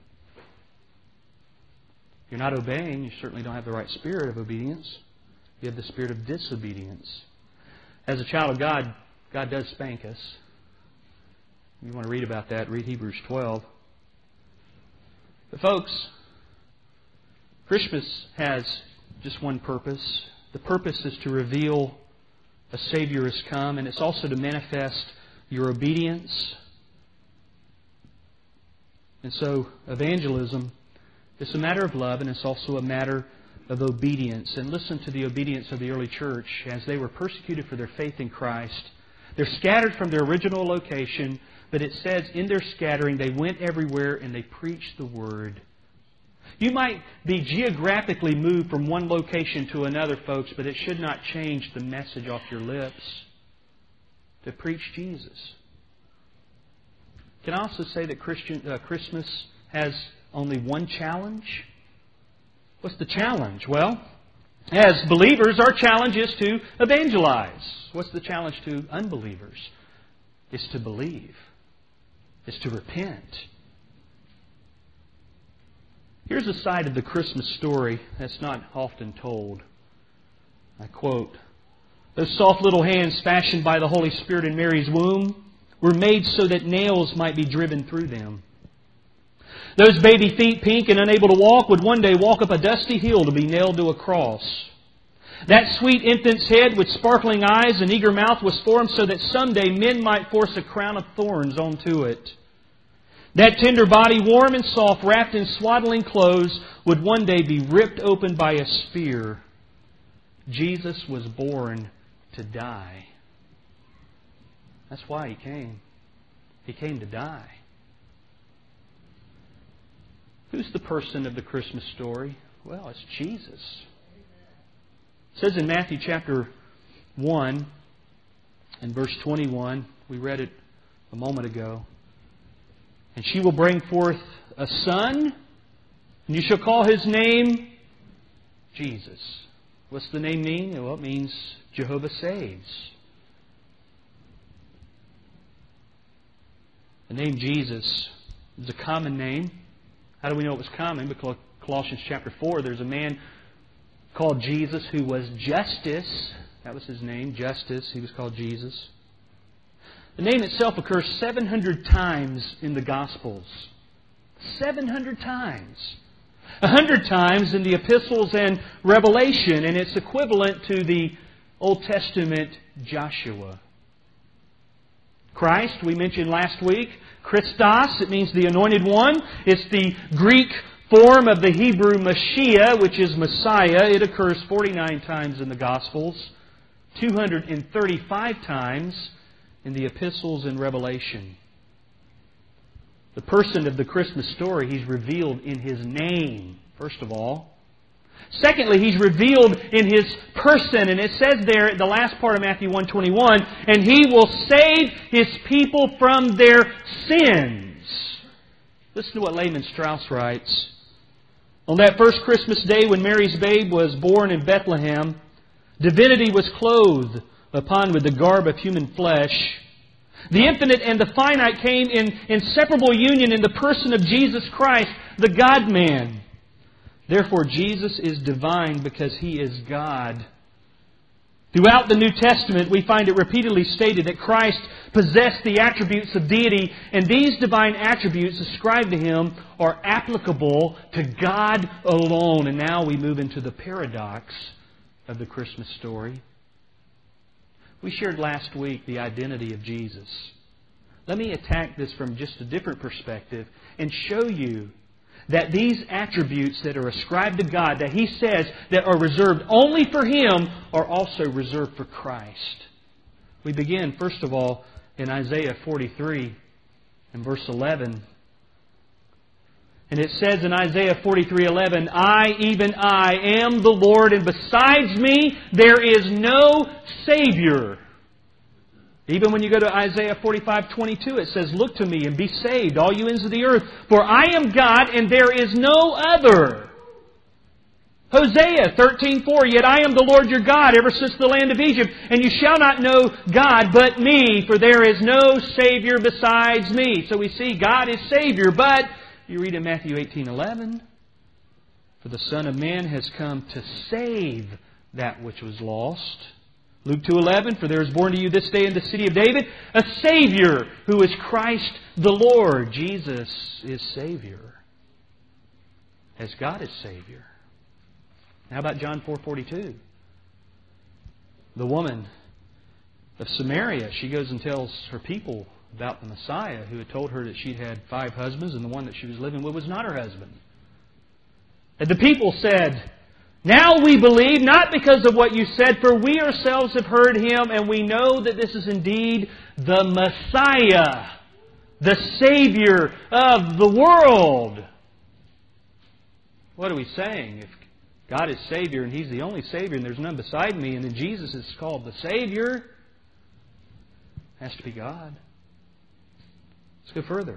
Speaker 1: If you're not obeying, you certainly don't have the right spirit of obedience. You have the spirit of disobedience. As a child of God, God does spank us. If you want to read about that, read Hebrews twelve. But folks, Christmas has just one purpose. The purpose is to reveal a Savior has come, and it's also to manifest your obedience. And so, evangelism is a matter of love, and it's also a matter of obedience. And listen to the obedience of the early church as they were persecuted for their faith in Christ. They're scattered from their original location, but it says in their scattering they went everywhere and they preached the Word. You might be geographically moved from one location to another, folks, but it should not change the message off your lips to preach Jesus. Can I also say that Christian uh, Christmas has only one challenge? What's the challenge? Well, as believers, our challenge is to evangelize. What's the challenge to unbelievers? It's to believe. It's to repent. Here's a side of the Christmas story that's not often told. I quote, "Those soft little hands fashioned by the Holy Spirit in Mary's womb were made so that nails might be driven through them. Those baby feet, pink and unable to walk, would one day walk up a dusty hill to be nailed to a cross. That sweet infant's head with sparkling eyes and eager mouth was formed so that someday men might force a crown of thorns onto it. That tender body, warm and soft, wrapped in swaddling clothes, would one day be ripped open by a spear. Jesus was born to die." That's why He came. He came to die. Who's the person of the Christmas story? Well, it's Jesus. It says in Matthew chapter one and verse twenty-one, we read it a moment ago, "And she will bring forth a son, and you shall call His name Jesus." What's the name mean? Well, it means Jehovah saves. The name Jesus is a common name. How do we know it was common? Because Colossians chapter four, there's a man called Jesus who was Justus. That was his name, Justus. He was called Jesus. The name itself occurs seven hundred times in the Gospels. seven hundred times. a hundred times in the epistles and Revelation, and it's equivalent to the Old Testament Joshua. Christ, we mentioned last week, Christos, it means the Anointed One. It's the Greek form of the Hebrew Mashiach, which is Messiah. It occurs forty-nine times in the Gospels, two hundred thirty-five times in the epistles and Revelation. The person of the Christmas story, He's revealed in His name, first of all. Secondly, He's revealed in His person. And it says there at the last part of Matthew one twenty-one, and He will save His people from their sins. Listen to what Lehman Strauss writes. On that first Christmas day when Mary's babe was born in Bethlehem, divinity was clothed upon with the garb of human flesh. The infinite and the finite came in inseparable union in the person of Jesus Christ, the God-man. Therefore, Jesus is divine because He is God. Throughout the New Testament, we find it repeatedly stated that Christ possessed the attributes of deity, and these divine attributes ascribed to Him are applicable to God alone. And now we move into the paradox of the Christmas story. We shared last week the identity of Jesus. Let me attack this from just a different perspective and show you that these attributes that are ascribed to God, that He says that are reserved only for Him, are also reserved for Christ. We begin, first of all, in Isaiah forty-three and verse eleven. And it says in Isaiah forty-three eleven, I, even I, am the Lord, and besides me there is no Savior. Even when you go to Isaiah forty-five twenty-two, it says, look to me and be saved, all you ends of the earth, for I am God and there is no other. Hosea thirteen four, yet I am the Lord your God, ever since the land of Egypt, and you shall not know God but me, for there is no Savior besides me. So we see God is Savior, but you read in Matthew eighteen eleven, for the Son of Man has come to save that which was lost. Luke two eleven, for there is born to you this day in the city of David a Savior who is Christ the Lord. Jesus is Savior, as God is Savior. How about John four forty-two? The woman of Samaria, she goes and tells her people about the Messiah who had told her that she'd had five husbands and the one that she was living with was not her husband. And the people said, now we believe, not because of what you said, for we ourselves have heard Him, and we know that this is indeed the Messiah, the Savior of the world. What are we saying? If God is Savior and He's the only Savior and there's none beside me, and then Jesus is called the Savior, it has to be God. Let's go further.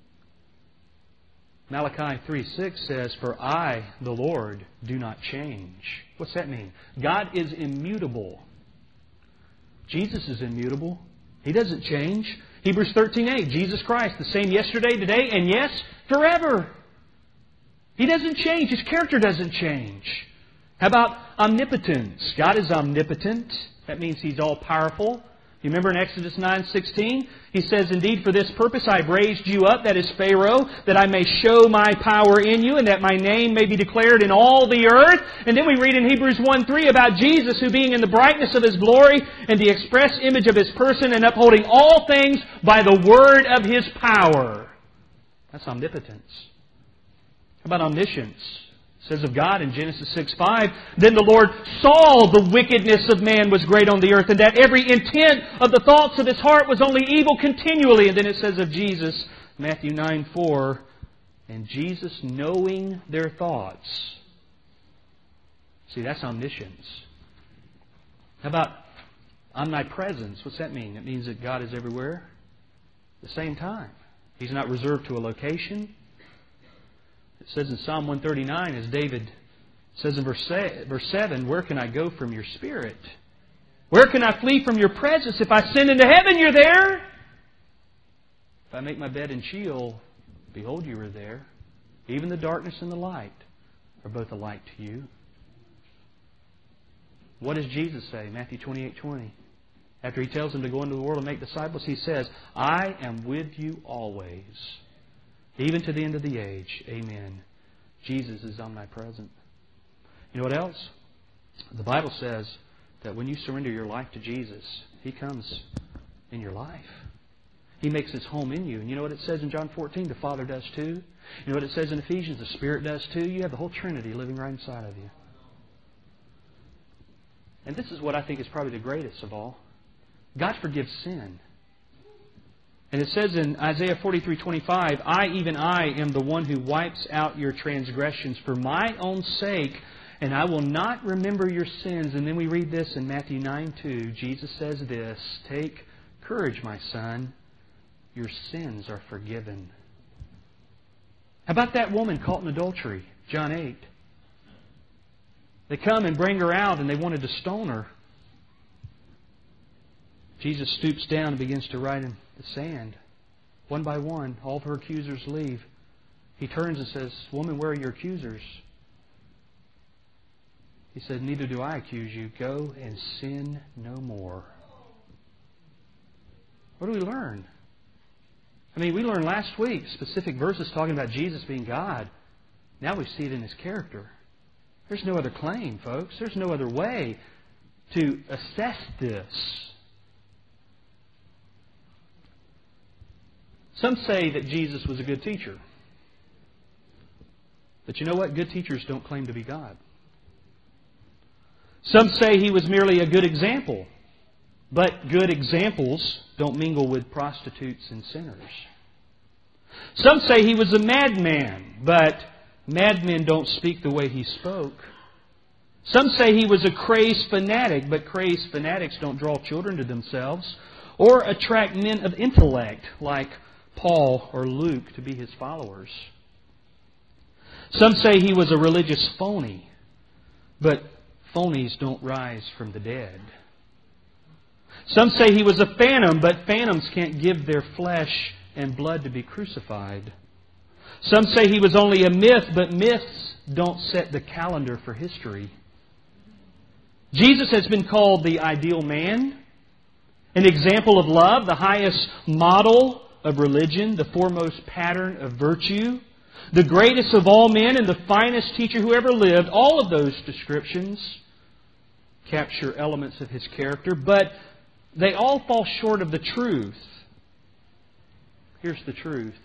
Speaker 1: Malachi three six says, for I, the Lord, do not change. What's that mean? God is immutable. Jesus is immutable. He doesn't change. Hebrews thirteen eight, Jesus Christ, the same yesterday, today, and yes, forever. He doesn't change. His character doesn't change. How about omnipotence? God is omnipotent. That means He's all-powerful. You remember in Exodus nine sixteen? He says, indeed, for this purpose I have raised you up, that is Pharaoh, that I may show my power in you, and that my name may be declared in all the earth. And then we read in Hebrews one three about Jesus, who being in the brightness of His glory and the express image of His person, and upholding all things by the word of His power. That's omnipotence. How about omniscience? It says of God in Genesis six five, then the Lord saw the wickedness of man was great on the earth, and that every intent of the thoughts of his heart was only evil continually. And then it says of Jesus, Matthew nine four, and Jesus knowing their thoughts. See, that's omniscience. How about omnipresence? What's that mean? It means that God is everywhere at the same time. He's not reserved to a location. It says in Psalm one thirty-nine, as David says in verse seven, where can I go from your Spirit? Where can I flee from your presence? If I ascend into heaven, you're there. If I make my bed in Sheol, behold, you are there. Even the darkness and the light are both alike to you. What does Jesus say? Matthew twenty-eight twenty. After He tells them to go into the world and make disciples, He says, I am with you always, even to the end of the age. Amen. Jesus is omnipresent. You know what else? The Bible says that when you surrender your life to Jesus, He comes in your life. He makes His home in you. And you know what it says in John fourteen? The Father does too. You know what it says in Ephesians? The Spirit does too. You have the whole Trinity living right inside of you. And this is what I think is probably the greatest of all. God forgives sin. And it says in Isaiah forty-three twenty-five, I, even I, am the one who wipes out your transgressions for my own sake, and I will not remember your sins. And then we read this in Matthew nine two. Jesus says this, take courage, my son. Your sins are forgiven. How about that woman caught in adultery? John eight. They come and bring her out and they wanted to stone her. Jesus stoops down and begins to write in the sand. One by one, all of her accusers leave. He turns and says, woman, where are your accusers? He said, neither do I accuse you. Go and sin no more. What do we learn? I mean, we learned last week specific verses talking about Jesus being God. Now we see it in His character. There's no other claim, folks. There's no other way to assess this. Some say that Jesus was a good teacher. But you know what? Good teachers don't claim to be God. Some say He was merely a good example. But good examples don't mingle with prostitutes and sinners. Some say He was a madman, but madmen don't speak the way He spoke. Some say He was a crazed fanatic, but crazed fanatics don't draw children to themselves or attract men of intellect like Paul or Luke to be His followers. Some say He was a religious phony, but phonies don't rise from the dead. Some say He was a phantom, but phantoms can't give their flesh and blood to be crucified. Some say He was only a myth, but myths don't set the calendar for history. Jesus has been called the ideal man, an example of love, the highest model of religion, the foremost pattern of virtue, the greatest of all men, and the finest teacher who ever lived. All of those descriptions capture elements of His character, but they all fall short of the truth. Here's the truth.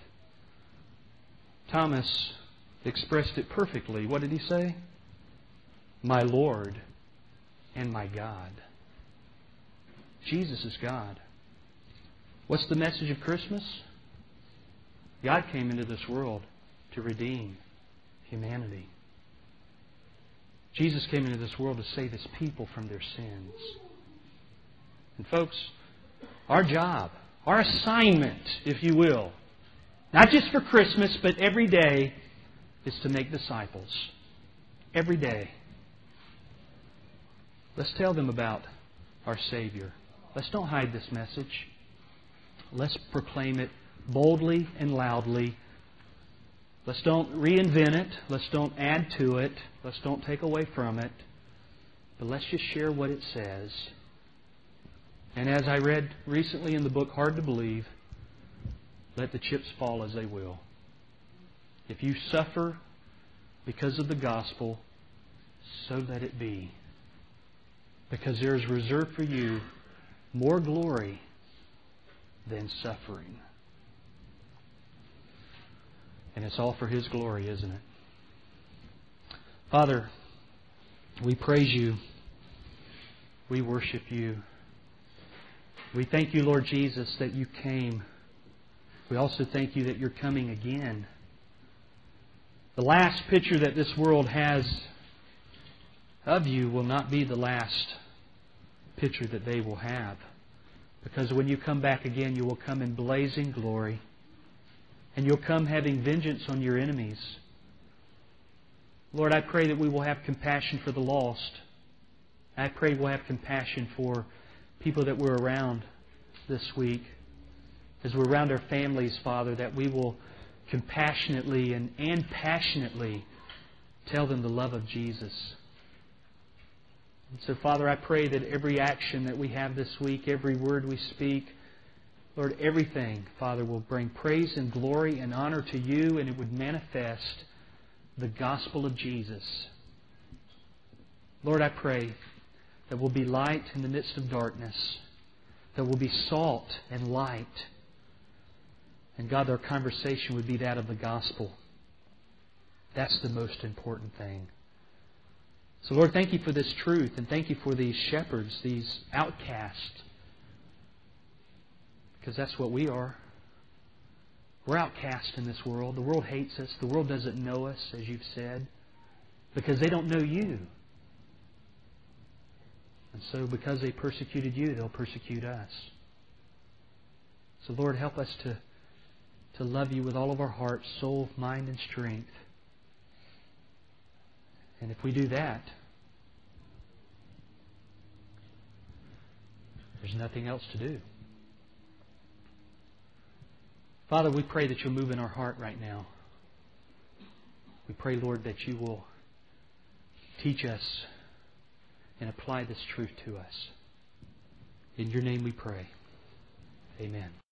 Speaker 1: Thomas expressed it perfectly. What did he say? My Lord and my God. Jesus is God. What's the message of Christmas? God came into this world to redeem humanity. Jesus came into this world to save His people from their sins. And folks, our job, our assignment, if you will, not just for Christmas, but every day, is to make disciples. Every day. Let's tell them about our Savior. Let's don't hide this message. Let's proclaim it boldly and loudly. Let's don't reinvent it. Let's don't add to it. Let's don't take away from it. But let's just share what it says. And as I read recently in the book Hard to Believe, let the chips fall as they will. If you suffer because of the gospel, so let it be. Because there is reserved for you more glory than suffering. And it's all for His glory, isn't it? Father, we praise You. We worship You. We thank You, Lord Jesus, that You came. We also thank You that You're coming again. The last picture that this world has of You will not be the last picture that they will have. Because when You come back again, You will come in blazing glory. And You'll come having vengeance on Your enemies. Lord, I pray that we will have compassion for the lost. I pray we'll have compassion for people that we're around this week. As we're around our families, Father, that we will compassionately and, and passionately tell them the love of Jesus. And so, Father, I pray that every action that we have this week, every word we speak, Lord, everything, Father, will bring praise and glory and honor to You, and it would manifest the gospel of Jesus. Lord, I pray that we'll be light in the midst of darkness, that we'll be salt and light. And God, our conversation would be that of the gospel. That's the most important thing. So Lord, thank You for this truth, and thank You for these shepherds, these outcasts. Because that's what we are. We're outcast in this world. The world hates us. The world doesn't know us, as You've said, because they don't know You. And so because they persecuted You, they'll persecute us. So Lord, help us to, to love You with all of our heart, soul, mind, and strength. And if we do that, there's nothing else to do. Father, we pray that You'll move in our heart right now. We pray, Lord, that You will teach us and apply this truth to us. In Your name we pray. Amen.